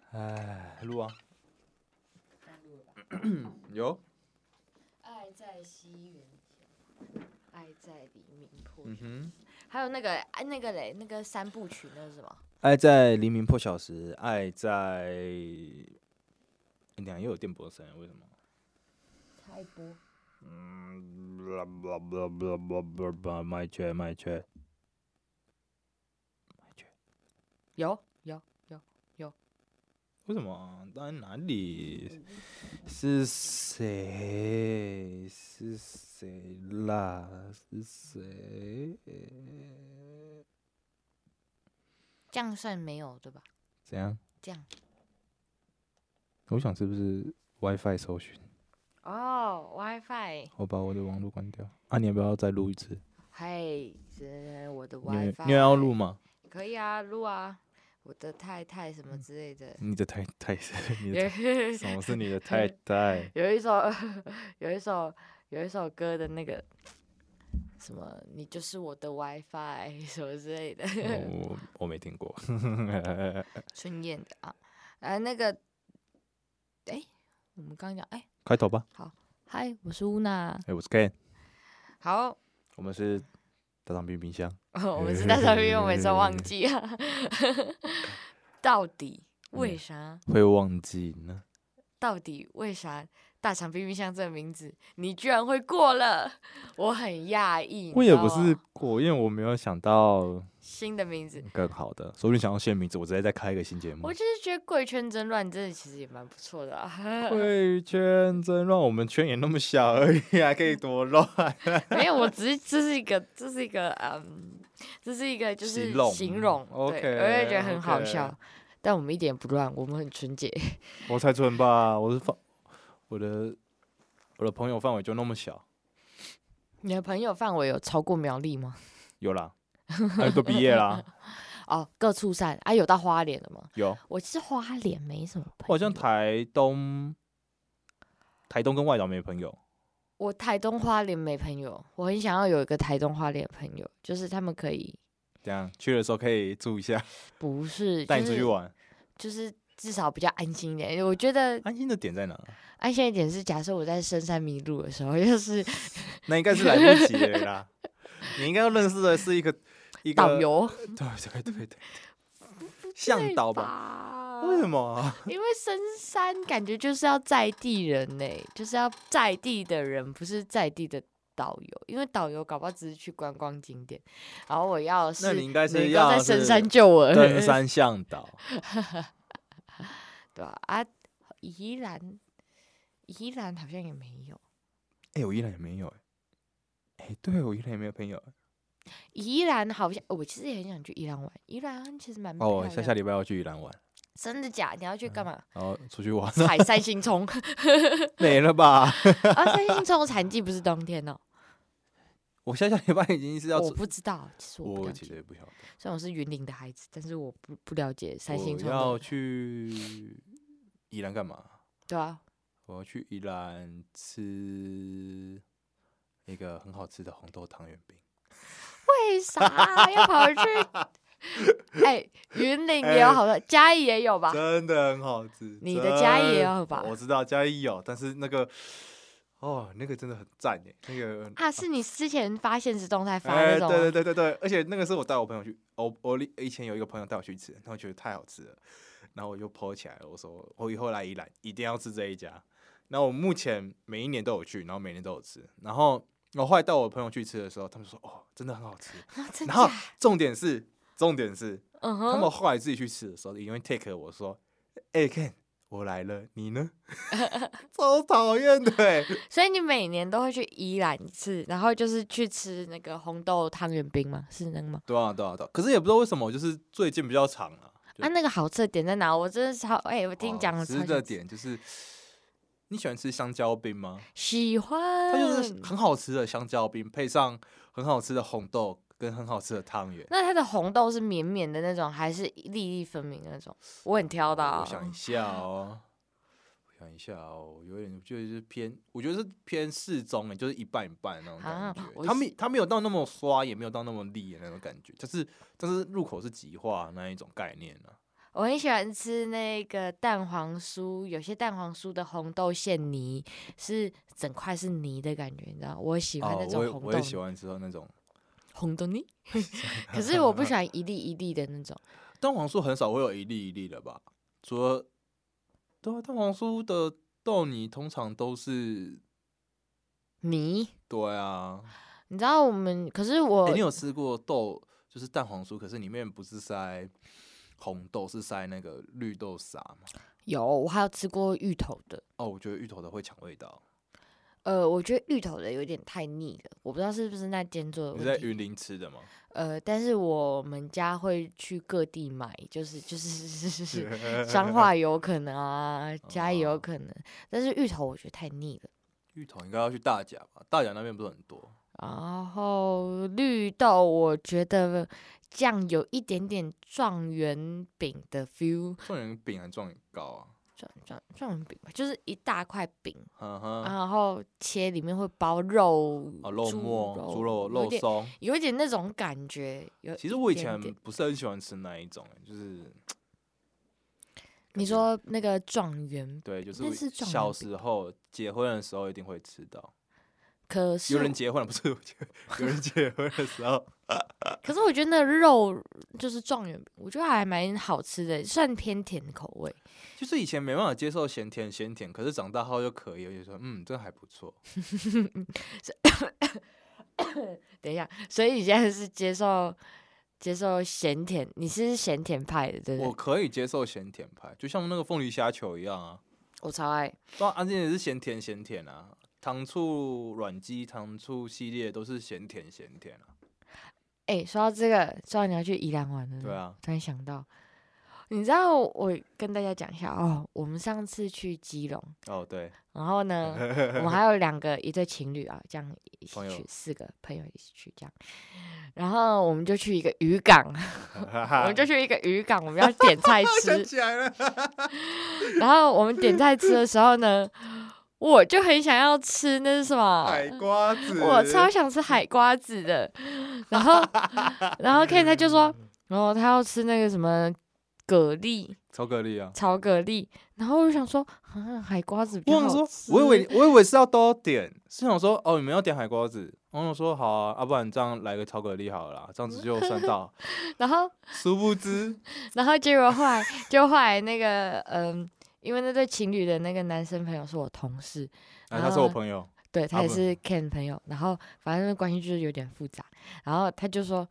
哎，录啊， 录了吧？ 有， 爱在西元前，爱在黎明破晓。 哼， 还有那个嘞，那个三部曲那是什么？ 爱在黎明破晓时，爱在，你看又有电波声，为什么？ 开播。 麦缺， 有， 为什么？在哪里？是谁？是谁啦？是谁？ 这样算没有对吧？ 怎样？ 这样。 我想是不是 WiFi 搜寻？ 哦，WiFi。 我把我的网络关掉。啊，你要不要再录一次？ 嘿，这我的你有 WiFi。 你有要录吗？ 可以啊，录啊。我的太太什么之类的。 你的太太，你的什么是你的太太？ 有一首有一首歌的那个什么，你就是我的 WiFi 什么之类的。 我没听过。 春燕的啊，那个，我们刚刚讲， 开头吧。 好，嗨，我是乌娜， 我是 Ken， 好， 我们是大肠冰冰箱。 我们是大长兵，我每次都忘记啊，到底为啥？ 会忘记呢？ 到底为啥大肠冰冰箱这个名字你居然会过了？我很讶异。 我也不是过，因为我没有想到新的名字更好的，说不定想要新的名字，我直接再开一个新节目。 我就是觉得贵圈争乱真的其实也蛮不错的啊。 贵圈争乱，我们圈也那么小而已，还可以多乱？ 没有，我只是这是一个就是形容 ，OK， 对，我也觉得很好笑。但我们一点不乱，我们很纯洁。 我才纯吧，我的朋友范围就那么小。 你的朋友范围有超过苗栗吗？ 有啦，都毕业啦。 哦，各处散啊，有到花莲了吗？ 有， 我是花莲没什么朋友。 我好像台东跟外岛没朋友。 我台东花莲没朋友，我很想要有一个台东花莲的朋友，就是他们可以这样去的时候可以住一下， 不是带你出去玩， 就是至少比较安心一点。我觉得安心的点在哪？ 安心一点是假设我在深山迷路的时候，就是那应该是来不及了啦。你应该要认识的是一个导游， 对，向导吧？为什么？ 因为深山感觉就是要在地人呢，就是要在地的人，不是在地的导游。因为导游搞不好只是去观光景点，然后我要是那你应该是要在深山救我， 登山向导， 对吧？啊，宜兰好像也没有。 我宜兰也没有对我宜兰也没有朋友。 宜兰好像我其实也很想去宜兰玩，宜兰其实蛮漂亮的。 下礼拜要去宜兰玩。 真的假的？你要去干嘛？ 然后出去玩。 采三星葱。 没了吧？ 三星葱的产季不是冬天哦。 我下礼拜已经是要。 我不知道，其实我不了解。 其实也不晓得。 虽然我是云林的孩子，但是我不了解三星葱。 我要去宜兰干嘛？ 对啊， 我要去宜兰吃一个很好吃的红豆汤圆饼。 为啥要跑去？云林也有好多，嘉义也有吧？ 真的很好吃。 你的嘉义也有吧？ 我知道嘉义有，但是那个那个真的很赞耶。那个是你之前发现实动态发那种？ 对，而且那个是我带我朋友去，我以前有一个朋友带我去吃，然后觉得太好吃了，然后我就 po 起来了，我说我以后来宜兰一定要吃这一家。然后我目前每一年都有去，然后每年都有吃，然后我后来带我朋友去吃的时候，他们说真的很好吃。然后重点是，他们后来自己去吃的时候，因为 take 我说，Ken 我来了，你呢？超讨厌的。 所以你每年都会去宜兰一次，然后就是去吃那个红豆汤圆冰吗？是那个吗？ 对啊。可是也不知道为什么，就是最近比较长了。 那个好吃的点在哪？我真的超我听你讲了。 吃的点就是，你喜欢吃香蕉冰吗？ 喜欢。 它就是很好吃的香蕉冰，配上很好吃的红豆跟很好吃的汤圆。 那它的红豆是绵绵的那种，还是粒粒分明的那种？我很挑的。 我想一下有点就是我觉得是偏适中就是一半一半那种感觉。它没有到那么刷，也没有到那么利的那种感觉，但是入口是极化那一种概念啊。 我很喜欢吃那个蛋黄酥，有些蛋黄酥的红豆馅泥是整块是泥的感觉，你知道？我喜欢那种红豆。 我也喜欢吃到那种红豆泥，可是我不喜欢一粒一粒的那种。 蛋黄酥很少会有一粒一粒的吧？除了对啊，蛋黄酥的豆泥通常都是泥。 对啊， 你知道可是我， 你有吃过就是蛋黄酥，可是里面不是塞红豆，是塞那个绿豆沙吗？ 有，我还有吃过芋头的。 我觉得芋头的会抢味道。 我觉得芋头的有点太腻了，我不知道是不是那间做的问题。 你在云林吃的吗？ 但是我们家会去各地买，就是彰化有可能啊，嘉义有可能，但是芋头我觉得太腻了。 芋头应该要去大甲吧？大甲那边不是很多。 然后绿豆，我觉得酱有一点点状元饼的 feel。 状元饼还状元糕啊？ 状元饼吧，就是一大块饼， 然后切里面会包肉， 肉末、猪肉松， 有一点那种感觉。 其实我以前不是很喜欢吃那一种，就是你说那个状元， 对，就是小时候结婚的时候一定会吃到。 可是有人结婚了，不是有人结婚的时候。 可是我觉得那肉就是状元饼，我觉得还蛮好吃的，算偏甜口味。 就是以前没办法接受咸甜，可是长大后就可以，我就说这还不错。 等一下，所以你现在是接受咸甜，你是咸甜派的，对不对？ 我可以接受咸甜派，就像那个凤梨虾球一样啊。 我超爱。 对啊，安静也是咸甜啊。糖醋软鸡、糖醋系列都是咸甜啊。 说到这个，说到你要去宜兰玩的， 对啊， 突然想到，你知道我跟大家讲一下我们上次去基隆， 对， 然后呢，我们还有一对情侣啊，这样一起去，4个朋友一起去这样，然后我们就去一个渔港，我们要点菜吃， 想起来了。 然后我们点菜吃的时候呢，我就很想要吃那是什么海瓜子， 我超想吃海瓜子的。然后 Ken 他就说，然后他要吃那个什么蛤蜊， 炒蛤蜊啊， 炒蛤蜊。然后我就想说，海瓜子比较好吃。 我以为是要都点，是想说你们要点海瓜子。然后我说好啊，不然这样来个炒蛤蜊好了啦，这样子就算到。 然后殊不知， 然后结果后来那个因为那对情侣的那个男生朋友是我同事， 他是我朋友， 对，他也是 Ken 朋友，然后反正关系就是有点复杂，然后他说，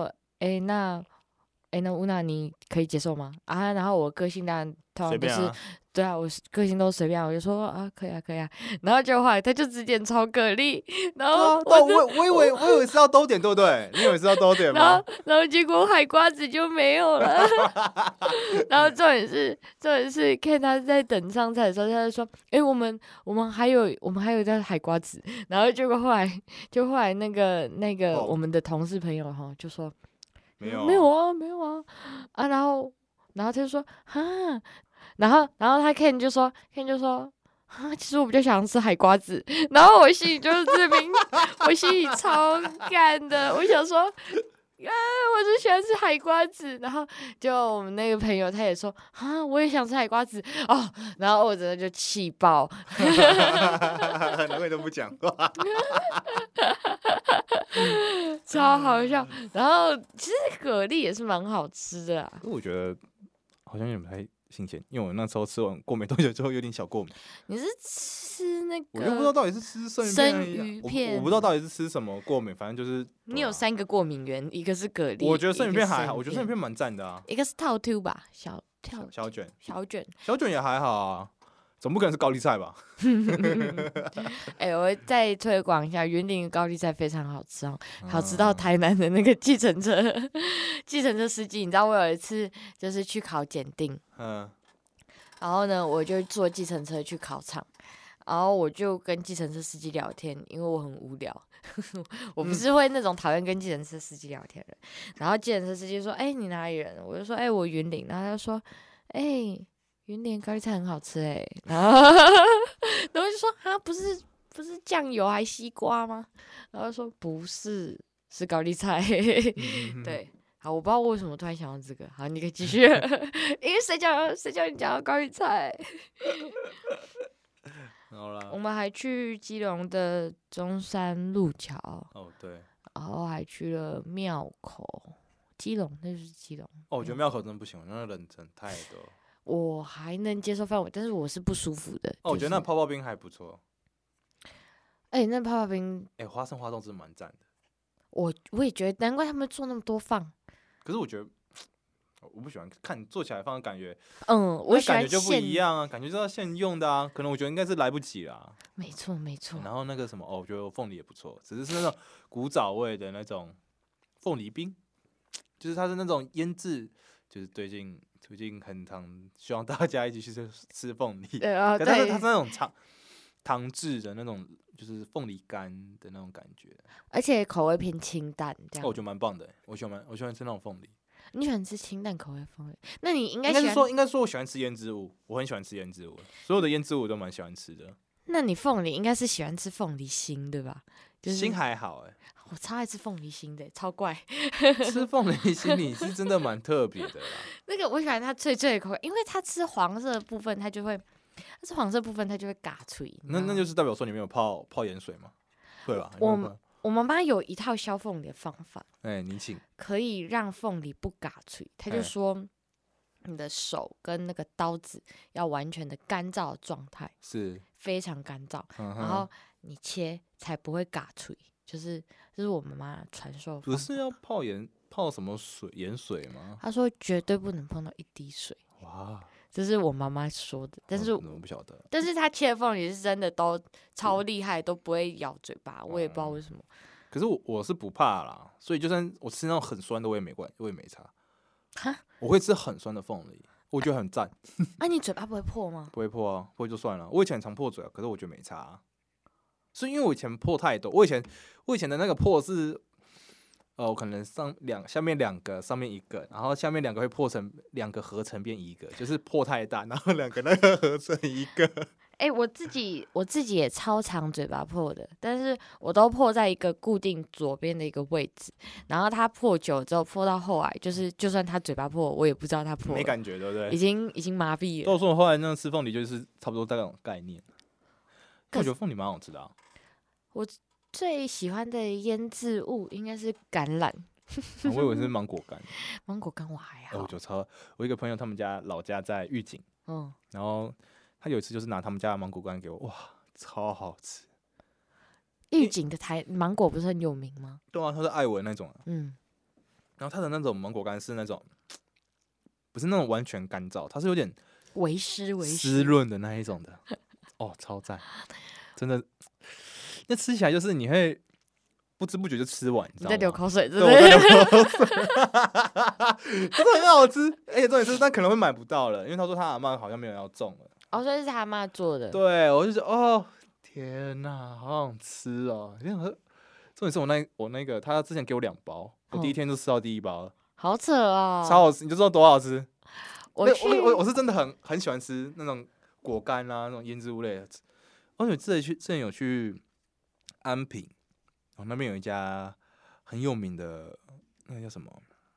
那乌娜你可以接受吗？然后我个性当然通常都是，对啊，我个性都随便，我就说可以啊，然后结果后来他就只点炒蛤蜊，然后我以为是要都点，对不对？你以为是要都点吗？ 然后结果海瓜子就没有了，然后重点是看他在等上菜的时候，他就说，我们还有一袋海瓜子，然后结果后来那个我们的同事朋友就说。没有啊，然后他就说然后他 Ken 就说其实我比较想吃海瓜子，然后我心里就是自明，我心里超干的，我想说我只喜欢吃海瓜子，然后就我们那个朋友他也说我也想吃海瓜子然后我真的就气爆， 难怪都不讲话。 超好笑。然后其实蛤蜊也是蛮好吃的啊， 我觉得好像有点不太新鲜，因为我那时候吃完过没多久之后有点小过敏。 你是吃那个？ 我就不知道到底是吃生鱼片， 我不知道到底是吃什么过敏，反正就是你有3个过敏源，一个是蛤蜊， 我觉得生鱼片还好，我觉得生鱼片蛮赞的啊。 一个是套 Q 吧，小卷也还好啊。总不可能是高丽菜吧？ 我再推广一下，云林高丽菜非常好吃好吃到台南的那个计程车司机，你知道我有一次就是去考检定，然后呢我就坐计程车去考场，然后我就跟计程车司机聊天，因为我很无聊，我不是会那种讨厌跟计程车司机聊天的人。然后计程车司机说：“你哪里人？”我就说：“我云林。”然后他就说：“云林高丽菜很好吃然后就说不是酱油还西瓜吗？然后说不是，是高丽菜。对， 好，我不知道为什么突然想到这个。好，你可以继续。因为谁叫你讲到高丽菜？ 好啦， 我们还去基隆的中山路桥， 哦对， 然后还去了庙口。基隆，那就是基隆。 哦，我觉得庙口真的不行，那个人真太多。 我还能接受范围，但是我是不舒服的。 哦，我觉得那泡泡冰还不错。 那泡泡冰， 花生花冻真的蛮赞的。 我也觉得，难怪他们做那么多放。 可是我觉得我不喜欢看做起来放的感觉， 我喜欢感觉就不一样啊，感觉就要现用的啊。可能我觉得应该是来不及啦。 没错。 然后那个什么，我觉得凤梨也不错，只是那种古早味的那种凤梨冰，就是它是那种腌制，就是最近很常希望大家一起去吃凤梨，可是它是那种糖制的那种，就是凤梨干的那种感觉， 而且口味偏清淡，这样。 我觉得蛮棒的，我喜欢吃那种凤梨。 你喜欢吃清淡口味凤梨？那你应该说我喜欢吃腌制物，我很喜欢吃腌制物，所有的腌制物我都蛮喜欢吃的。 那你凤梨应该是喜欢吃凤梨心对吧？就是心还好我超爱吃凤梨心的，超怪。 吃凤梨心你是真的蛮特别的啦。 那个我喜欢它脆脆的口味，因为它吃黄色的部分它就会嘎脆。 那就是代表说你没有泡盐水吗？对吧？ 我妈妈有一套削凤梨的方法， 你请可以让凤梨不嘎脆。她就说，你的手跟那个刀子要完全的干燥的状态， 是非常干燥，然后你切才不会嘎脆。这是我妈妈传授。 不是要泡什么盐水吗？ 她说绝对不能碰到一滴水。 哇！ 这是我妈妈说的，但是我不晓得。 但是她切的凤梨是真的都超厉害，都不会咬嘴巴，我也不知道为什么。 可是我是不怕啦，所以就算我吃那种很酸的，我也没差。 哈， 我会吃很酸的凤梨，我觉得很赞。 你嘴巴不会破吗？ 不会破啊，破就算了。我以前常破嘴可是我觉得没差啊。是因为我以前破太多，我以前的那个破是，可能下面2个，上面1个，然后下面2个会破成2个合成变1个，就是破太大，然后2个那个合成1个。 我自己也超常嘴巴破的，但是我都破在一个固定左边的一个位置，然后它破久之后，破到后来就算他嘴巴破，我也不知道他破了， 没感觉对不对？ 已经麻痹了。 都说我后来那个吃凤梨就是差不多这种概念。我觉得凤梨蛮好吃的啊。 我最喜欢的腌制物应该是橄榄。 我以为是芒果干。 芒果干我还好。 我一个朋友他们老家在玉井，然后他有一次就是拿他们家的芒果干给我，哇，超好吃。 玉井的芒果不是很有名吗？ 对啊，他是爱文那种。然后他的那种芒果干是那种，不是那种完全干燥，它是有点微湿湿润的那一种的。超赞，真的。那吃起来就是你会不知不觉就吃完，你知道吗？ 你在流口水， 对，我在流口水，真的很好吃。而且重点是，但可能会买不到了，因为他说他阿嬷好像没有要种了。 所以是他阿嬷做的。 对，我就觉得天哪，好想吃哦！重点是我那个他之前给我2包，我第一天就吃到第1包了， 好扯哦， 超好吃，你就知道多好吃。 我是真的很喜欢吃那种果干啊，那种腌制物类的。我之前有去安平，那边有一家很有名的，那个叫什么？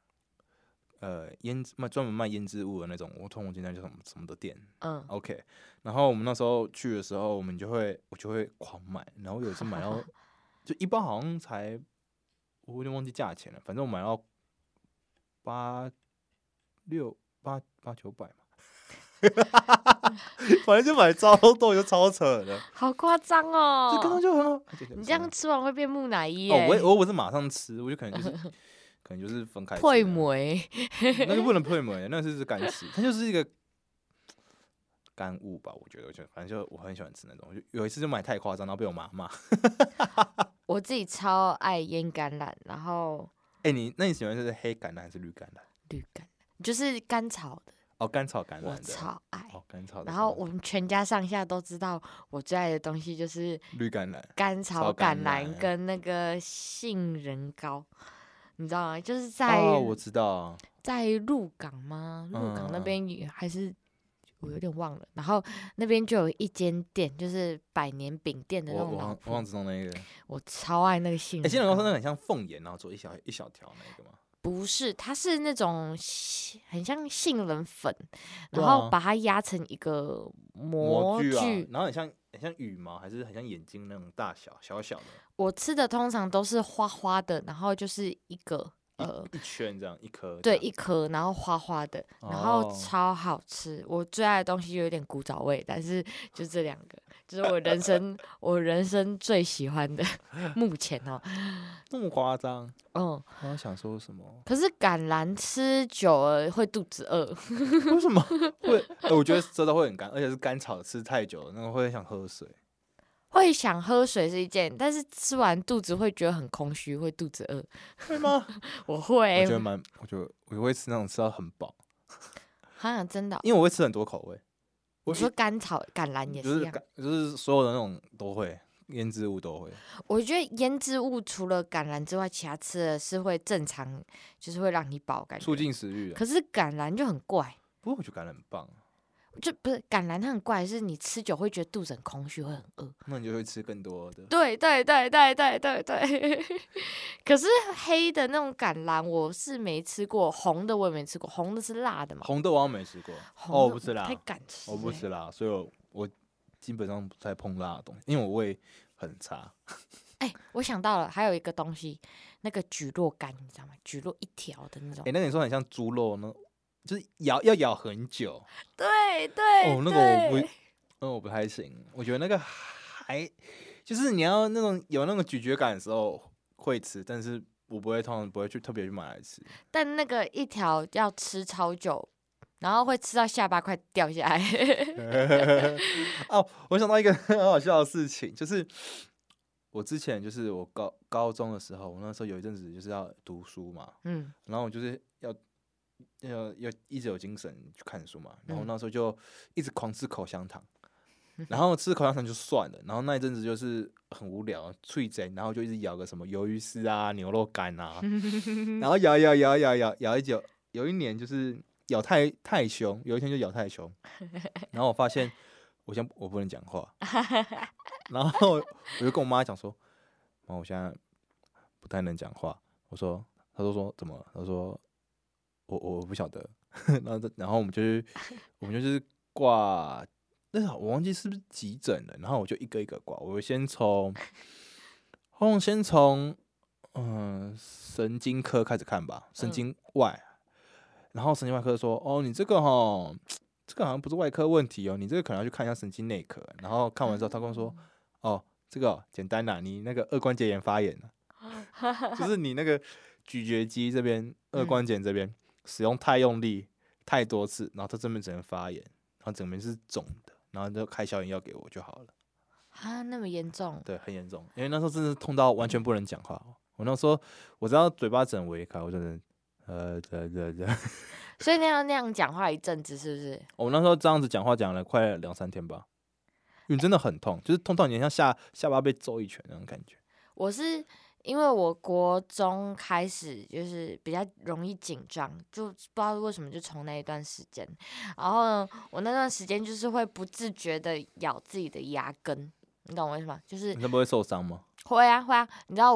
专门卖腌制物的那种，我突然忘记那叫什么的店。OK。然后我们那时候去的时候，我就会狂买，然后有一次买到就1包好像才，我有点忘记价钱了，反正我买到800-900嘛。反正就买超多，就超扯的， 好夸张哦！ 这根本就很好。 你这样吃完会变木乃伊耶！ 我不是马上吃，我就可能就是分开吃。 配梅， 那就不能配梅，那是干吃，它就是一个干物吧？我觉得反正我很喜欢吃那种。有一次就买太夸张，然后被我妈骂。 我自己超爱腌橄榄，然后那你喜欢是黑橄榄还是绿橄榄？ 绿橄榄就是干炒的。 干炒橄榄的， 我超爱。 干炒的。 然后我们全家上下都知道，我最爱的东西就是绿橄榄、 干炒橄榄跟那个杏仁糕，你知道吗？就是我知道， 在鹿港吗？鹿港那边还是我有点忘了。然后那边就有一间店，就是百年饼店的那种老铺。 我忘知道那个。 我超爱那个杏仁糕。 杏仁糕是那个很像凤眼，然后做一小条那个吗？ 不是，它是那种很像杏仁粉， 对啊然后把它压成一个模具啊， 具。 然后很像羽毛，还是很像眼睛那种大小，小小的， 我吃的通常都是花花的，然后就是一个一圈这样，一颗这对， 样。 一颗，然后花花的，然后哦， 超好吃。我最爱的东西有点古早味，但是就这两个，就是我人生最喜欢的。目前哦， 那么夸张？ 嗯， 我刚想说什么？ 可是橄榄吃久了会肚子饿。 为什么会？我觉得舌头会很干，而且是干草吃太久了，那个会想喝水。 会想喝水是一件，但是吃完肚子会觉得很空虚，会肚子饿。 会吗？ 我会， 我觉得我会吃那种吃到很饱， 好像真的哦。 因为我会吃很多口味。 你说甘草橄榄也就是一样。 就是所有的那种都会，腌制物都会。 我觉得腌制物除了橄榄之外，其他吃的是会正常，就是会让你饱感觉。 促进食欲啊。 可是橄榄就很怪， 不过我觉得橄榄很棒， 就不是橄榄它很怪，是你吃久会觉得肚子很空虚，会很饿。 那你就会吃更多的。 对对对对对对对。可是黑的那种橄榄我是没吃过，红的我也没吃过，红的是辣的嘛。 红豆我好像没吃过， 红的我不吃辣太，敢吃、 我不吃辣，所以我基本上不太碰辣的东西，因为我胃很差。 我想到了，还有一个东西，那个蒟蒻干，你知道吗？蒟蒻一条的那种。 那你说很像猪肉呢，就是要咬很久。 对对。 哦，那个我不太行，我觉得那个就是你要那种有那种咀嚼感的时候会吃，但是我通常不会去特别去买来吃。 但那个一条要吃超久，然后会吃到下巴快掉下来。 哦，我想到一个很好笑的事情，就是我之前就是我高中的时候，我那时候有一阵子就是要读书嘛，然后我就是要一直有精神去看书嘛，然后那时候就一直狂吃口香糖。然后吃口香糖就算了，然后那一阵子就是很无聊，脆贼，然后就一直咬个什么鱿鱼丝啊、牛肉干啊，然后咬一久，有一年就是咬太凶，有一天就咬太凶，然后我发现我不能讲话，然后我就跟我妈讲说，妈，我现在不太能讲话。她说怎么了？她说我不晓得，然后我们就是挂。但是我忘记是不是急诊了，然后我就一个一个挂。我先从神经科开始看吧，神经外，然后神经外科说，哦，你这个好像不是外科问题哦，你这个可能要去看一下神经内科。然后看完之后，他跟我说，哦，这个简单啦，你那个颚关节炎发炎了，就是你那个咀嚼肌这边颚关节这边使用太用力太多次，然后它这边整个发炎，然后整边是肿的。然后就开消炎药给我就好了。 啊，那么严重？ 对，很严重，因为那时候真的是痛到完全不能讲话。我那时候我知道嘴巴整微开，我真的所以那样讲话一阵子，是不是？ 我那时候这样子讲话讲了快2-3天吧，因为真的很痛，就是痛到你像下巴被揍一拳那种感觉。 我是因为我国中开始就是比较容易紧张，就不知道为什么就从那一段时间，然后呢，我那段时间就是会不自觉的咬自己的牙根，你懂我为什么？就是你不会受伤吗？ 会啊，你知道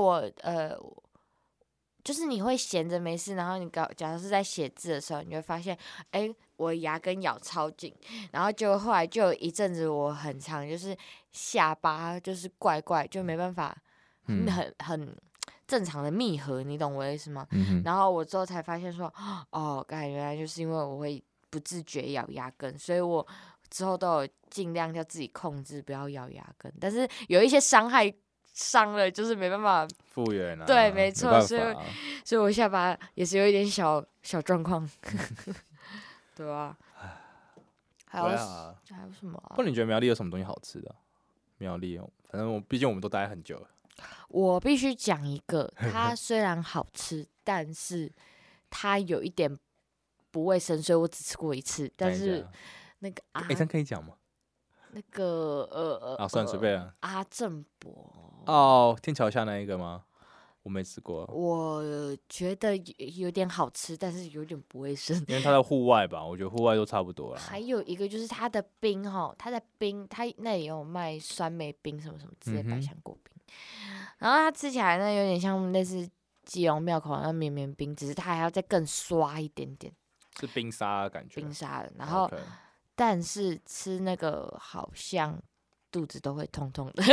就是你会闲着没事，然后假如是在写字的时候，你会发现，我牙根咬超紧，然后就后来就有一阵子我很长就是下巴就是怪怪，就没办法。很正常的密合，你懂我的意思吗？然后我之后才发现说，哦，原来就是因为我会不自觉咬牙根，所以我之后都有尽量要自己控制，不要咬牙根。但是有一些伤了，就是没办法复原啊。 对，没错，所以我下巴也是有一点小状况，对吧？还有什么啊？ 或者你觉得苗栗有什么东西好吃的？苗栗反正毕竟我们都待很久了。 我必须讲一个，它虽然好吃，但是它有一点不卫生，所以我只吃过一次。但是那个这样可以讲吗？ 那个算了，随便了。 阿正伯哦，天桥下那一个吗？我没吃过。 我觉得有点好吃，但是有点不卫生。 因为它在户外吧，我觉得户外都差不多啦。 还有一个就是它的冰它那里有卖酸梅冰什么什么之类百香果冰。然后它吃起来呢，有点像类似基隆庙口那绵绵冰，只是它还要再更刷一点点是冰沙的感觉。 冰沙的，然后 OK 但是吃那个好像肚子都会痛痛的，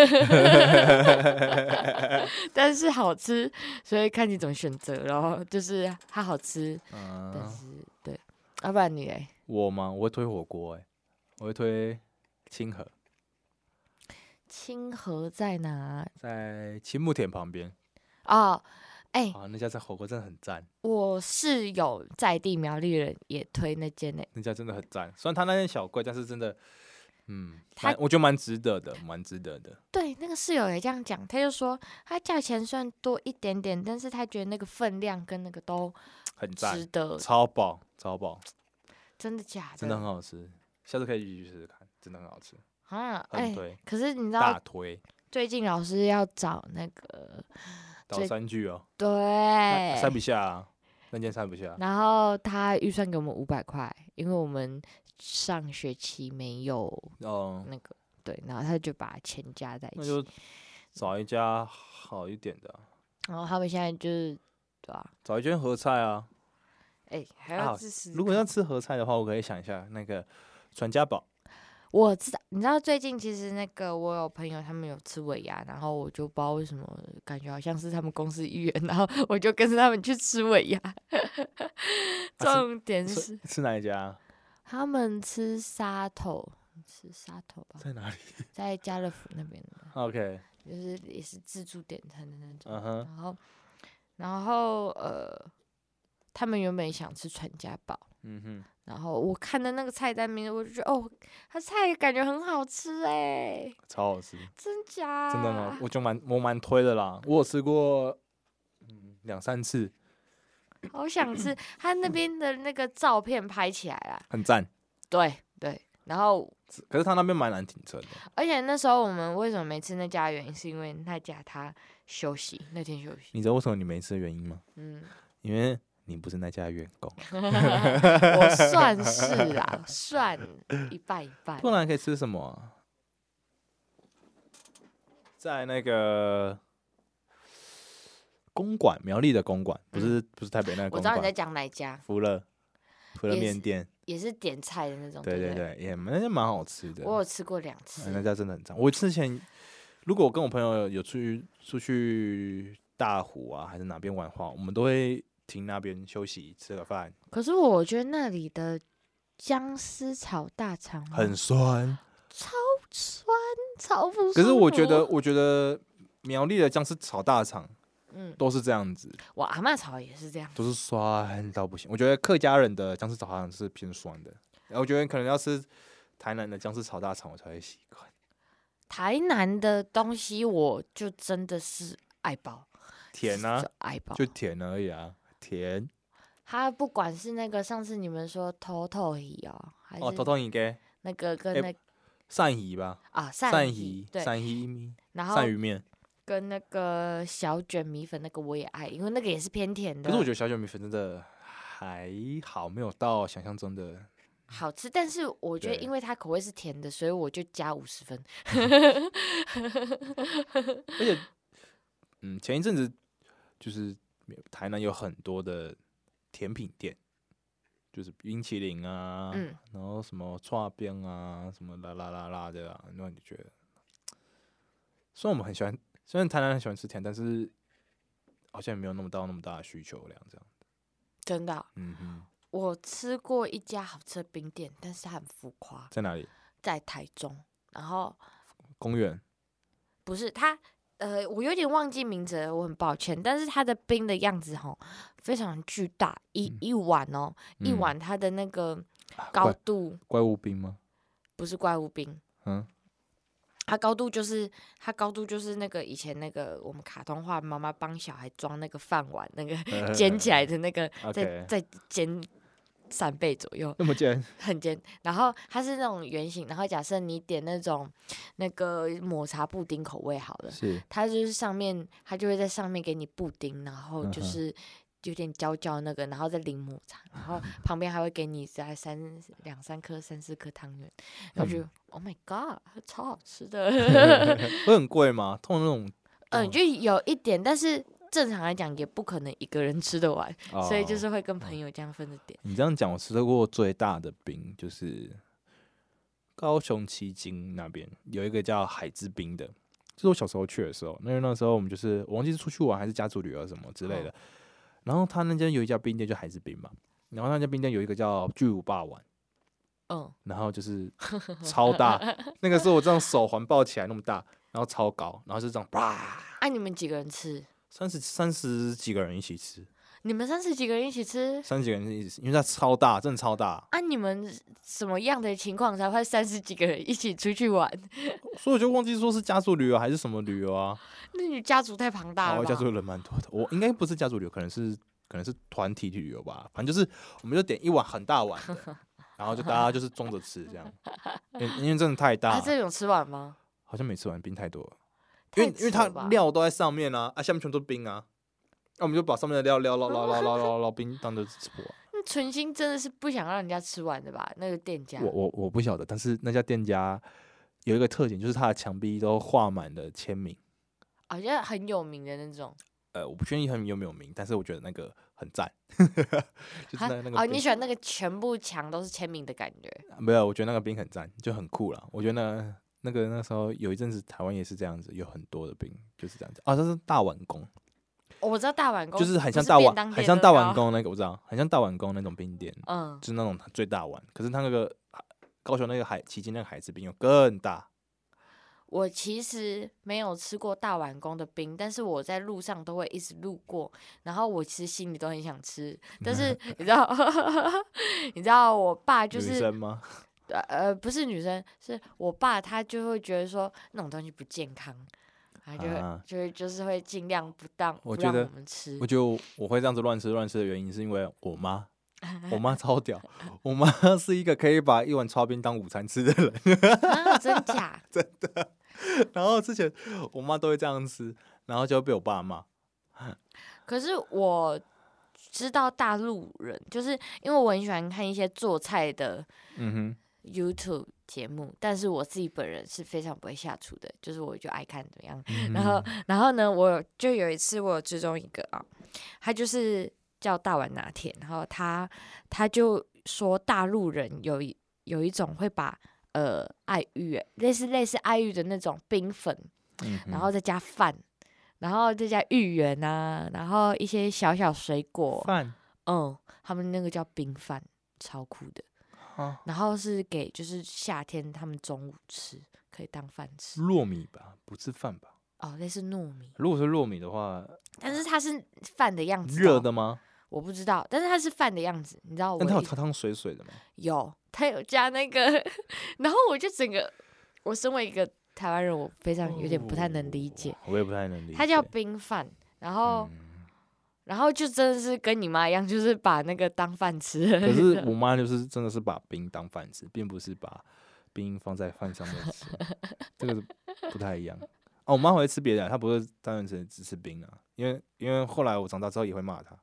但是好吃，所以看你怎么选择。然后就是它好吃，但是对，要不然你嘞？ 我吗？我会推火锅我会推清河， 清河在哪？ 在青木田旁边。 哦， 那家火锅真的很赞， 我是有在地苗栗人也推那间呢。 那家真的很赞。虽然他那间小贵，但是真的， 他我觉得蛮值得的，蛮值得的。 对，那个室友也这样讲，他就说他价钱算多一点点，但是他觉得那个分量跟那个都很赞值，得。 超饱，超饱， 真的假的？ 真的很好吃。下次可以一起去试试看，真的很好吃， 啊！ 很推。 可是你知道大推最近老师要找那个倒3句哦， 对， 塞不下啊，那间塞不下。 然后他预算给我们500块，因为我们上学期没有那个对，然后他就把钱加在一起， 那就找一家好一点的然后他们现在就是对吧？ 找一间合菜啊。 还要支持。 如果要吃合菜的话，我可以想一下那个传家宝。 我知道，你知道最近其实那个我有朋友他们有吃尾牙，然后我就不知道为什么感觉好像是他们公司一员，然后我就跟着他们去吃尾牙。重点是吃哪一家？ 他们吃沙头吧， 在哪里在家乐福那边的， ？OK， 就是也是自助点餐的那种。 嗯哼， 然后他们原本想吃传家宝，然后我看的那个菜单名，我就觉得它菜感觉很好吃超好吃， 真假？ 真的吗？我蛮推的啦，我有吃过2-3次， 好想吃，他那边的那个照片拍起来啊， 很赞。 对，然后可是他那边蛮难停车的。 而且那时候我们为什么没吃那家的原因，是因为那家他休息，那天休息。 你知道为什么你没吃的原因吗？因为你不是那家的员工。 我算是啦，算一半一半。 不然可以吃什么啊？在那个公馆，苗栗的公馆，不是台北那个公馆。 我知道你在讲哪一家， 福乐面店， 也是点菜的那种。 对，那家蛮好吃的。 我有吃过2次， 那家真的很赞。我之前如果我跟我朋友有出去大湖啊，还是哪边玩的话，我们都会停那边休息吃个饭。 可是我觉得那里的姜丝炒大肠很酸， 超酸，超不舒服。 可是我觉得苗栗的姜丝炒大肠，都是这样子。 我阿嬷炒也是这样， 都是酸到不行。我觉得客家人的姜丝炒大肠是偏酸的，然后我觉得可能要吃台南的姜丝炒大肠，我才会习惯。 台南的东西我就真的是爱包， 甜啊， 就爱包， 就甜而已啊，甜。 它不管是那个上次你们说头鱼还是头鱼给那个跟那鳝鱼吧鳝鱼对， 鳝鱼然后鳝鱼面跟那个小卷米粉那个我也爱，因为那个也是偏甜的。 可是我觉得小卷米粉真的还好，没有到想象中的好吃，但是我觉得因为它口味是甜的，所以我就加50分。 而且，前一阵子就是台南有很多的甜品店，就是冰淇淋啊，然后什么串边啊，什么啦的啊，那你觉得？虽然我们很喜欢，虽然台南很喜欢吃甜，但是好像也没有那么大的需求量这样。 真的我吃过一家好吃的冰店，但是它很浮夸。 在哪里？ 在台中，然后公园？ 不是它，我有点忘记名字了，我很抱歉。但是它的冰的样子非常巨大，一碗一碗它的那个高度， 怪物冰吗？ 不是怪物冰，它高度就是那个以前那个我们卡通画妈妈帮小孩装那个饭碗那个尖起来的那个，再尖3倍左右， 那么尖， 很尖。然后它是那种圆形，然后假设你点那种那个抹茶布丁口味好了， 是它就是上面它就会在上面给你布丁，然后就是有点焦那个，然后再淋抹茶，然后旁边还会给你在2-3颗、3-4颗汤圆，然后就Oh my God， 超好吃的。 会很贵吗？通常那种就有一点，但是正常来讲也不可能一个人吃得完，所以就是会跟朋友这样分着点。 你这样讲，我吃过最大的冰就是高雄旗津那边有一个叫海之冰的，就是我小时候去的时候，那时候我们就是我忘记是出去玩还是家族旅游什么之类的，然后他那间有一家冰店就海之冰嘛，然后那家冰店有一个叫巨无霸丸。然后就是超大，那个是我这样手环抱起来那么大，然后超高，然后就这样啪。 你们几个人吃 ？30几个人一起吃。 你们30几个人一起吃 ？30几个人一起吃，因为它超大，真的超大。 你们什么样的情况才会30几个人一起出去玩？ 所以我就忘记说是家族旅游还是什么旅游啊？ 那你家族太庞大了吧？ 家族人蛮多的，我应该不是家族旅游，可能是团体旅游吧。反正就是我们就点一碗很大碗的。然后就大家就是装着吃这样，因为真的太大了。 这种吃完吗？ 好像没吃完，冰太多了。因为它料都在上面啊，下面全都是冰啊。那我们就把上面的料捞冰当着吃不完。 那存心真的是不想让人家吃完的吧？那个店家， 我不晓得，但是那家店家有一个特点，就是它的墙壁都画满了签名， 好像很有名的那种。 我不确定有没有名，但是我觉得那个很赞。就是那个你喜欢那个全部墙都是签名的感觉？ 没有，我觉得那个冰很赞，就很酷啦。我觉得那时候有一阵子台湾也是这样子，有很多的冰就是这样子。这是大碗公。 我知道大碗公， 就是很像大碗公那个，我知道，很像大碗公那种冰店。就是那种最大碗。可是它那个高雄那个旗津那个海之冰有更大。 我其实没有吃过大碗公的冰，但是我在路上都会一直路过，然后我其实心里都很想吃，但是你知道我爸就是女生吗？ 不是女生，是我爸，他就会觉得说那种东西不健康，他就是会尽量不让我们吃。 我觉得我会这样子乱吃的原因是因为我妈超屌，我妈是一个可以把一碗刨冰当午餐吃的人。 真假？ 真的。然后之前我妈都会这样吃，然后就被我爸骂。 可是我知道大陆人，就是因为我很喜欢看一些做菜的YouTube 节目，但是我自己本人是非常不会下厨的，就是我就爱看怎么样。然后呢，我就有一次我有追踪一个他就是叫大碗拿铁，然后他就说大陆人有一种会把爱玉类似爱玉的那种冰粉，然后再加饭，然后再加芋圆啊，然后一些小水果饭， 他们那个叫冰饭，超酷的。然后是给就是夏天他们中午吃，可以当饭吃。 糯米吧，不是饭吧？ 类似糯米。 如果是糯米的话， 但是它是饭的样子。 热的吗？ 我不知道，但是它是饭的样子，你知道？ 但它有汤水的吗？ 有，它有加那个，然后我就我身为一个台湾人，我非常有点不太能理解。 我也不太能理解。 它叫冰饭，然后就真的是跟你妈一样，就是把那个当饭吃。 可是我妈就是真的是把冰当饭吃，并不是把冰放在饭上面吃，这个不太一样。我妈会吃别的，她不是单纯只吃冰啊，因为后来我长大之后也会骂她。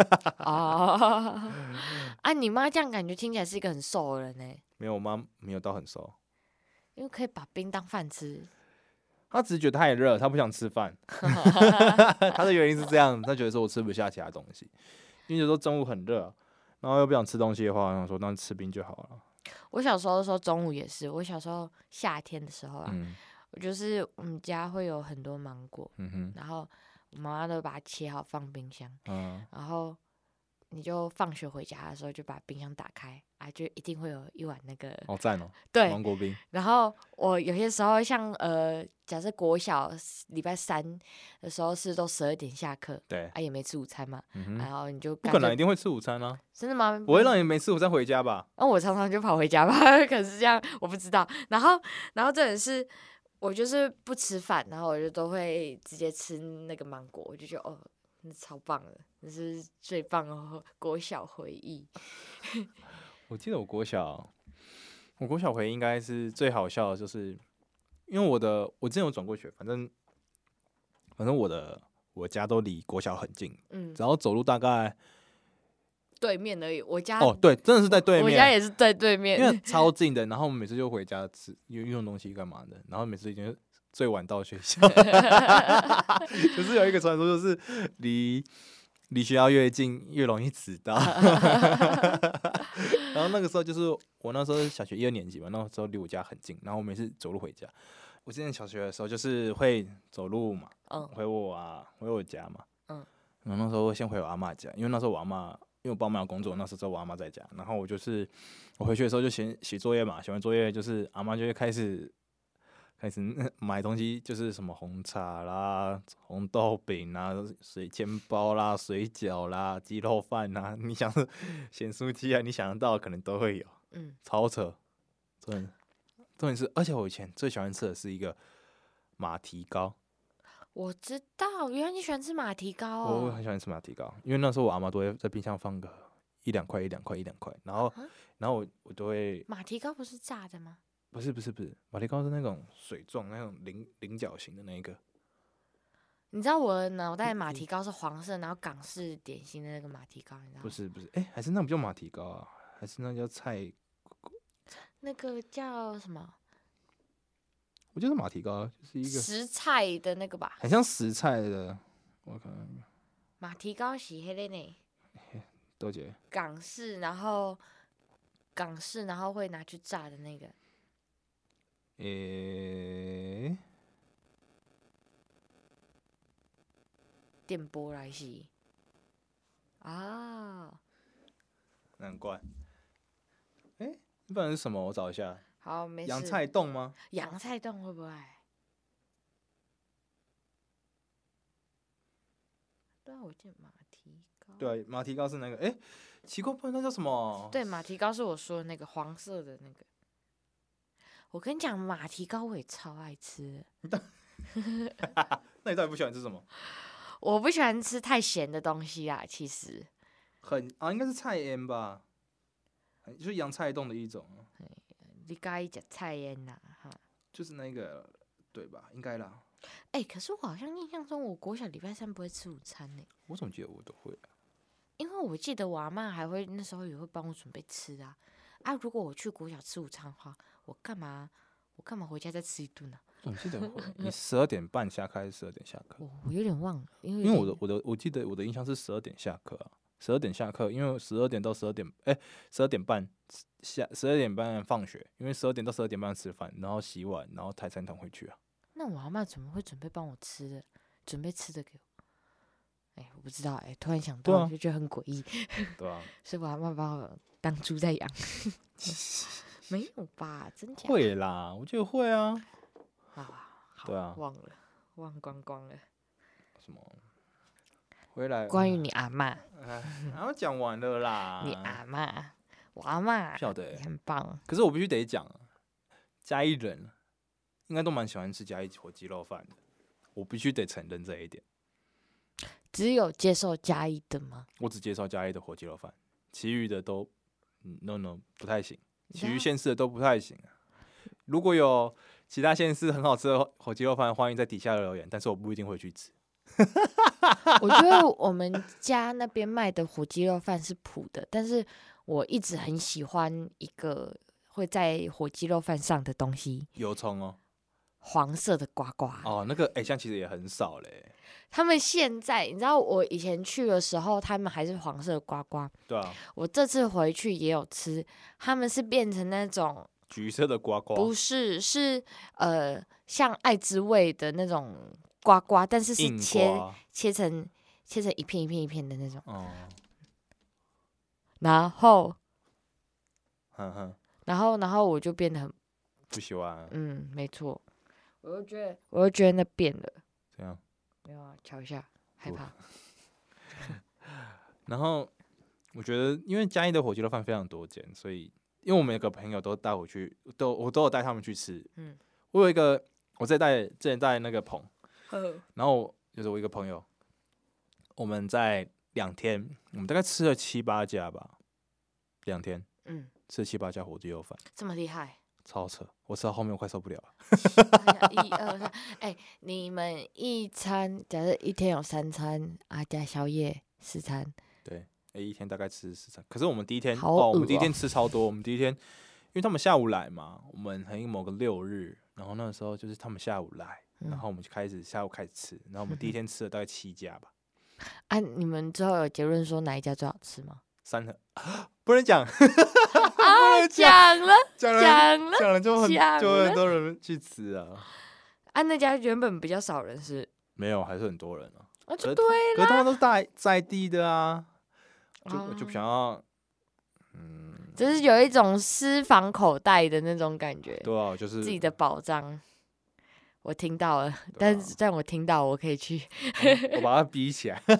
你妈这样感觉听起来是一个很瘦的人呢。 没有，我妈没有到很瘦， 因为可以把冰当饭吃。 她只是觉得太热，她不想吃饭。她的原因是这样，她觉得说我吃不下其他东西，因为有时候中午很热，然后又不想吃东西的话，我想说那吃冰就好了。 我小时候的时候中午也是，我小时候夏天的时候我就是我们家会有很多芒果，然后我妈妈都把它切好放冰箱，然后你就放学回家的时候就把冰箱打开就一定会有一碗那个， 好赞哦， 对， 芒果冰。 然后我有些时候像假设国小礼拜3的时候是都12点下课， 对， 也没吃午餐嘛，然后你就不可能一定会吃午餐啊？ 真的吗？ 我会让你没吃午餐回家吧？ 我常常就跑回家吧，可是这样我不知道。然后这点是我就是不吃饭，然后我就都会直接吃那个芒果，我就觉得那超棒的，那是最棒的国小回忆。 我记得我国小回忆应该是最好笑的，就是因为我之前有转过学，反正我家都离国小很近，只要走路大概对面而已。我家对，真的是在对面， 我家也是在对面， 因为超近的。然后我们每次就回家吃用东西干嘛的，然后每次已经最晚到学校。就是有一个传说，就是离学校越近越容易迟到。然后那个时候就是我那时候小学1、2年级嘛，那时候离我家很近，然后我每次走路回家。我之前小学的时候就是会走路嘛，回我家嘛，然后那时候先回我阿嬷家，因为那时候我阿嬷，因为我爸妈要工作，那时候我阿嬷在家，然后我回去的时候就先写作业嘛，写完作业就是阿嬷就会开始买东西，就是什么红茶啦、红豆饼啦、水煎包啦、水饺啦、鸡肉饭啦，你想的咸酥鸡啊，你想得到的可能都会有，超扯，重点是，而且我以前最喜欢吃的是一个马蹄糕。 我知道，原来你喜欢吃马蹄糕哦。 我很喜欢吃马蹄糕，因为那时候我阿嬷都会在冰箱放个1、2块、1、2块、1、2块，然后我都会。 马蹄糕不是炸的吗？ 不是，马蹄糕是那种水状、那种菱角形的那一个。 你知道我的脑袋马蹄糕是黄色，然后港式点心的那个马蹄糕，你知道吗？ 不是，还是那不叫马蹄糕啊，还是那叫菜。 那个叫什么？ 我觉得马蹄糕就是一个食菜的那个吧， 很像食菜的。我看马蹄糕是迄个呢， 多姐港式，然后会拿去炸的那个。电波来是啊， 难怪。不然是什么？我找一下。 好，没事。 洋菜冻吗？ 洋菜冻会不会？对啊，我记得马蹄糕。 对，马蹄糕是那个。奇怪，不然那叫什么？ 对，马蹄糕是我说的那个黄色的那个。我跟你讲，马蹄糕我也超爱吃的。 那你到底不喜欢吃什么？ 我不喜欢吃太咸的东西啦，其实。 应该是菜腌吧，就是洋菜冻的一种。 你该吃菜腌啦，哈。 就是那个，对吧？应该啦。 可是我好像印象中，我国小礼拜3不会吃午餐呢。 我怎么记得我都会啊？ 因为我记得我阿嬷还会那时候也会帮我准备吃啊。如果我去国小吃午餐的话，我干嘛回家再吃一顿呢？ 我记得你12点半下课还是12点下课？ 我有点忘了，因为我记得我的印象是12点下课啊，12点下课，因为12点到12点半12点半放学，因为12点到12点半吃饭，然后洗碗，然后抬3桶回去啊。 那我阿嬷怎么会准备帮我吃的？准备吃的给我？我不知道突然想到，就觉得很诡异。 对啊， 所以我阿嬷把我当猪在养。没有吧？真假？ 会啦，我觉得会啊。 好， 对啊， 忘光光了。 什么？回来？ 关于你阿嬷， 然后讲完了啦。 你阿嬷，我阿嬷， 晓得很棒。 可是我必须得讲，嘉义人应该都蛮喜欢吃嘉义火鸡肉饭的，我必须得承认这一点。 只有接受嘉义的吗？ 我只接受嘉义的火鸡肉饭，其余的都no 不太行，其余县市的都不太行。如果有其他县市很好吃的火鸡肉饭，欢迎在底下留言，但是我不一定会去吃。 我觉得我们家那边卖的火鸡肉饭是普的，但是我一直很喜欢一个会在火鸡肉饭上的东西， 油葱哦， 黄色的呱呱哦，那个现在其实也很少嘞。 他们现在你知道，我以前去的时候，他们还是黄色的呱呱。 对啊， 我这次回去也有吃，他们是变成那种橘色的呱呱， 不是，是像爱之味的那种呱呱，但是切成一片一片一片的那种。然后我就变得很不喜欢。 没错，我就觉得那变了。 怎样？ 没有啊，瞧一下，害怕。 然后我觉得，因为嘉义的火鸡肉饭非常多间，所以因为我们有个朋友都带我去，我都有带他们去吃。我有一个，我之前带那个棚，然后就是我一个朋友，我们在2天，我们大概吃了7、8家吧，2天，吃了7、8家火鸡肉饭， 这么厉害。 超扯！我吃到后面我快受不了了。 1、2、3，你们一餐假设一天有3餐啊，加宵夜4餐。 对，一天大概吃4餐。可是我们第一天我们第一天吃超多。我们第一天，因为他们下午来嘛，我们某个6日，然然后那个时候就是他们下午来，然后我们就下午开始吃，然后我们第一天吃了大概7家吧。 啊，你们之后有结论说哪一家最好吃吗？ 3盒不能讲， 啊，讲了， 讲了就会很多人去吃啊。 啊，那家原本比较少人是？ 没有，还是很多人啊。 就对了， 可是他们都是在地的啊，就不想要， 就是有一种私房口袋的那种感觉。 对啊，就是自己的宝藏。我听到了，但我听到我可以去， 我把它逼起来。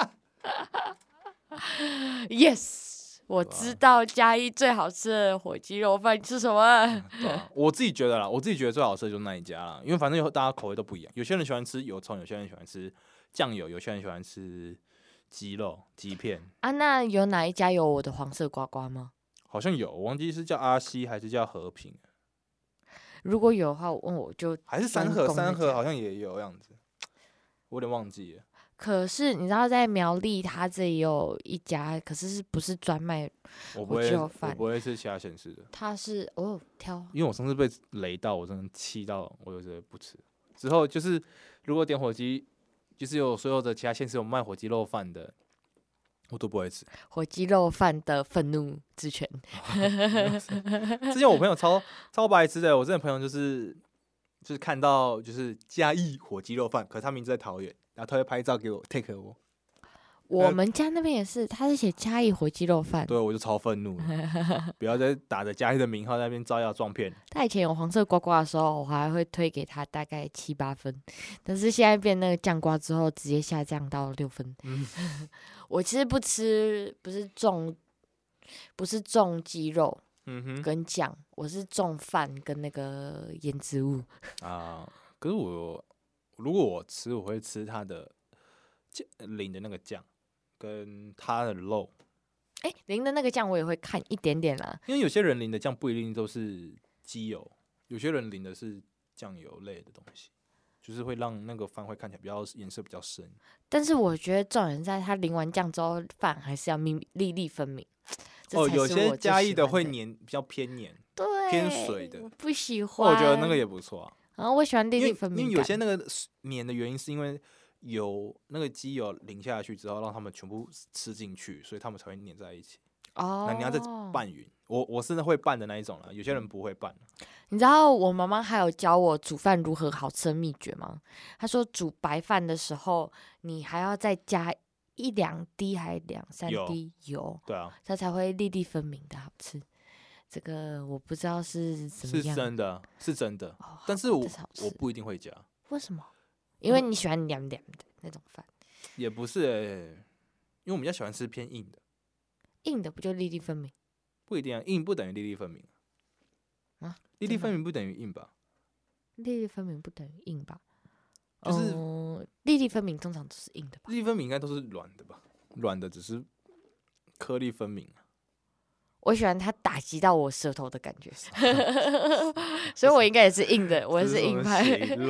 Yes， 我知道嘉义最好吃的火鸡肉饭是什么。 我自己觉得最好吃的就是那一家啦，因为反正大家口味都不一样，有些人喜欢吃油葱，有些人喜欢吃酱油，有些人喜欢吃鸡肉、鸡片啊。那有哪一家有我的黄色瓜瓜吗？ 好像有，我忘记是叫阿西还是叫和平。 如果有的话，我就还是三河好像也有样子，我有点忘记了。 可是你知道，在苗栗它这里有一家，可是不是专卖火鸡肉饭， 我不会吃其他县市的。 它是挑， 因为我上次被雷到，我真的气到，我有时不吃。之后就是如果点火鸡，就是有所有的其他县市有卖火鸡肉饭的，我都不会吃。 火鸡肉饭的愤怒之泉。 之前我朋友超白痴的，我之前朋友就是看到就是嘉义火鸡肉饭，可是他名字在桃园，然后他会拍照给我 take 我。 我们家那边也是，他是写嘉义火鸡肉饭。 对，我就超愤怒，不要再打着嘉义的名号在那边招摇撞骗。 他以前有黄色瓜瓜的时候，我还会推给他大概7、8分，但是现在变那个酱瓜之后，直接下降到6分。我其实不吃，不是重鸡肉跟酱，我是重饭跟那个腌制物啊。可是如果我吃，我会吃它的淋的那个酱跟它的肉。 淋的那个酱我也会看一点点啦， 因为有些人淋的酱不一定都是鸡油，有些人淋的是酱油类的东西，就是会让那个饭会看起来颜色比较深。 但是我觉得重点在它淋完酱之后，饭还是要粒粒分明。 有些嘉义的会比较偏黏， 对， 偏水的， 不喜欢。 我觉得那个也不错啊。 然后我喜欢粒粒分明， 因为有些那个黏的原因是因为有那个鸡油淋下去之后，让他们全部吃进去，所以他们才会黏在一起。那你要再拌匀，我是会拌的那一种啦，有些人不会拌。 你知道我妈妈还有教我煮饭如何好吃的秘诀吗？她说煮白饭的时候，你还要再加1、2滴还2、3滴油， 对啊， 它才会粒粒分明的好吃。这个我不知道是怎么样， 是真的，但是我不一定会加。 为什么？因为你喜欢凉凉的那种饭？ 也不是因为我们比较喜欢吃偏硬的。 硬的不就粒粒分明？ 不一定啊，硬不等于粒粒分明啊。粒粒分明不等于硬吧？ 粒粒分明不等于硬吧？ 就是粒粒分明通常都是硬的吧？ 粒粒分明应该都是软的吧？软的只是颗粒分明。 我喜欢它打击到我舌头的感觉，所以我应该也是硬的，我也是硬派。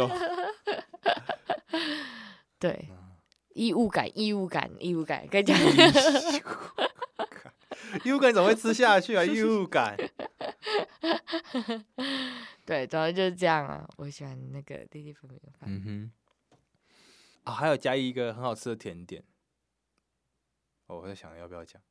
对，异物感，跟你讲， 异物感怎么会吃下去啊？异物感。 对，主要就是这样啊。我喜欢那个粒粒分明的饭。 还有加一个很好吃的甜点。我在想要不要讲。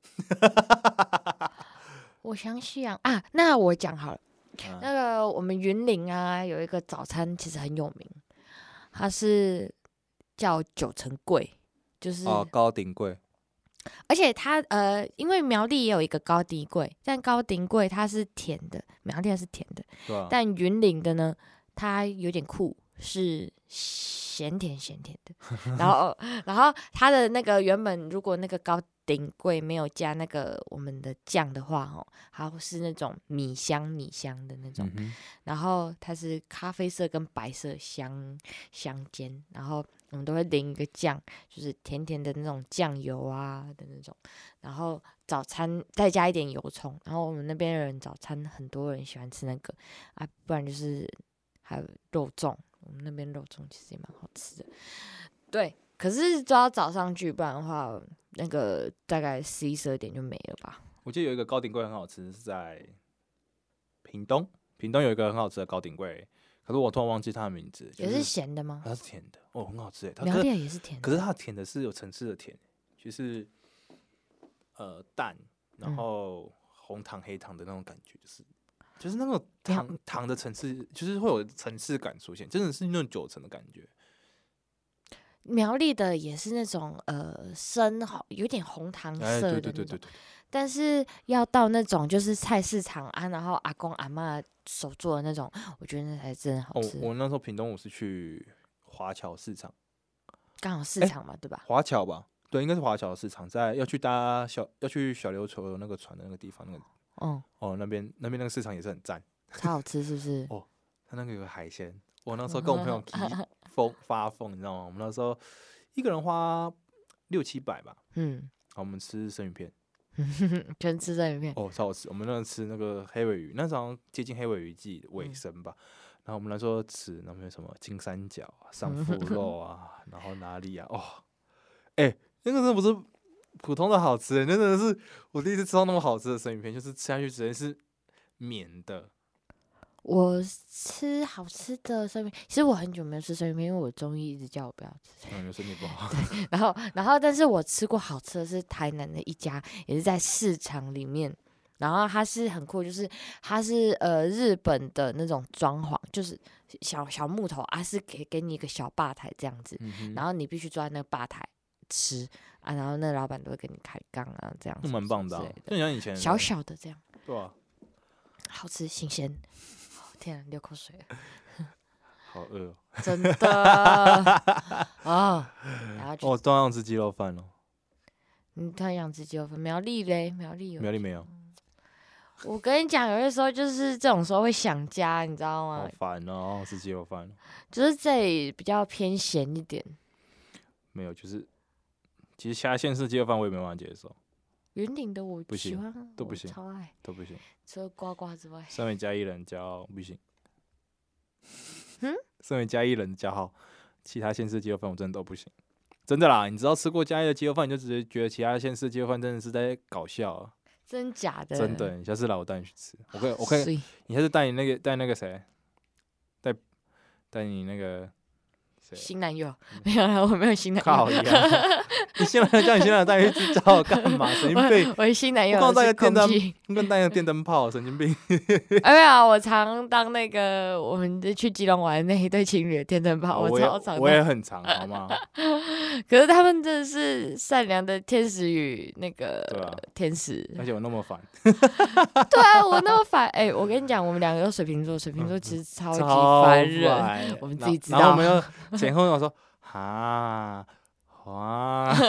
我想想啊，那我讲好了。那个我们云林啊，有一个早餐其实很有名，它是叫9层粿，就是高鼎粿。 而且它因为苗栗也有一个高鼎粿，但高鼎粿它是甜的，苗栗是甜的， 对啊。 但云林的呢，它有点酷，是咸甜的。然后它的那个原本如果那个高鼎粿没有加那个我们的酱的话，它是那种米香的那种，然后它是咖啡色跟白色相间，然后我们都会淋一个酱，就是甜甜的那种酱油啊的那种，然后早餐再加一点油葱，然后我们那边的人早餐很多人喜欢吃那个啊，不然就是还有肉粽，我们那边肉粽其实也蛮好吃的，对。可是都要早上去，不然的话，那个大概11、12点就没了吧。 我记得有一个高鼎粿很好吃，是在屏东有一个很好吃的高鼎粿， 可是我突然忘记它的名字， 也是咸的吗？ 它是甜的哦，很好吃哎。 苗栗也是甜的， 可是它的甜的是有层次的甜，就是蛋，然后红糖黑糖的那种感觉，就是那种糖的层次，就是会有层次感出现，真的是那种9层的感觉。 苗栗的也是那种深有点红糖色的那种，但是要到那种就是菜市场啊，然后阿公阿嬷手做的那种，我觉得那才真好吃。 我那时候屏东我是去华侨市场， 刚好市场嘛，对吧？ 华侨吧，对，应该是华侨市场，要去小琉球的那个船的那个地方，那个那边那个市场也是很赞， 超好吃，是不是？ 哦，他那个有个海鲜，我那时候跟我朋友发疯，你知道吗？我们那时候一个人花600-700吧，然后我们吃生鱼片， 全吃生鱼片， 哦，超好吃。我们那时候吃那个黑尾鱼，那时候接近黑尾鱼季的尾声吧，然后我们那时候吃那边什么金三角啊、上腹肉啊，然后哪里啊，那个真的不是普通的好吃，真的是我第一次吃到那么好吃的生鱼片，就是吃下去直接是绵的。 我吃好吃的生鱼片，其实我很久没有吃生鱼片，因为我中医一直叫我不要吃。 你身体不好。 对，然后，但是我吃过好吃的是台南的一家，也是在市场里面，然后它是很酷，就是它是日本的那种装潢，就是小木头啊，是给你一个小吧台这样子，然后你必须坐在那个吧台吃啊，然后那老板都会跟你开杠啊，这样子， 蛮棒的，就像以前小小的这样， 对啊， 好吃新鲜。天啊，流口水了， 好饿哦， 真的哦。 我都要吃鸡肉饭了。 他想吃鸡肉饭，苗栗嘞，苗栗没有。 我跟你讲，有些时候就是这种时候会想家，你知道吗？ 好烦哦，吃鸡肉饭。 就是这里比较偏咸一点。 没有，就是其实其他县市鸡肉饭我也没办法接受。 云林的我不行喜欢， 都不行， 超爱， 都不行。 除了呱呱之外， 身为嘉义人骄傲不行。身为嘉义人骄傲，其他县市鸡肉饭我真的都不行，真的啦。你知道吃过嘉义的鸡肉饭，你就直接觉得其他县市鸡肉饭真的是在搞笑啊。 真假的？ 真的，你下次来我带你去吃。我可以，你下次带那个谁，带你那个谁？ 新男友没有啦，我没有新男友。 靠呀！你新男友叫你新男友带你去找我干嘛？神经病！ 我新男友我带个电灯， 跟带个电灯泡，神经病！ 没有，我常当那个我们去基隆玩那一对情侣的电灯泡，我超常。 我也很常，好吗？ 可是他们真的是善良的天使与那个天使， 而且我那么烦。 对啊，我那么烦。我跟你讲，我们两个都水瓶座，水瓶座其实超级烦人，我们自己知道。 然后我们又前后有说哈。哇！然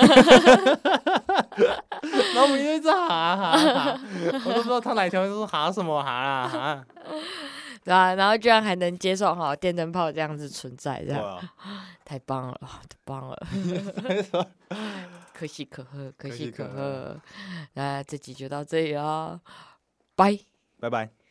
后我们就一直哈，我都不知道他哪条说哈什么哈哈。 对啊，然后居然还能接受好电灯泡这样子存在，这样太棒了，太棒了！可喜可贺，可喜可贺。那这集就到这里了，拜拜。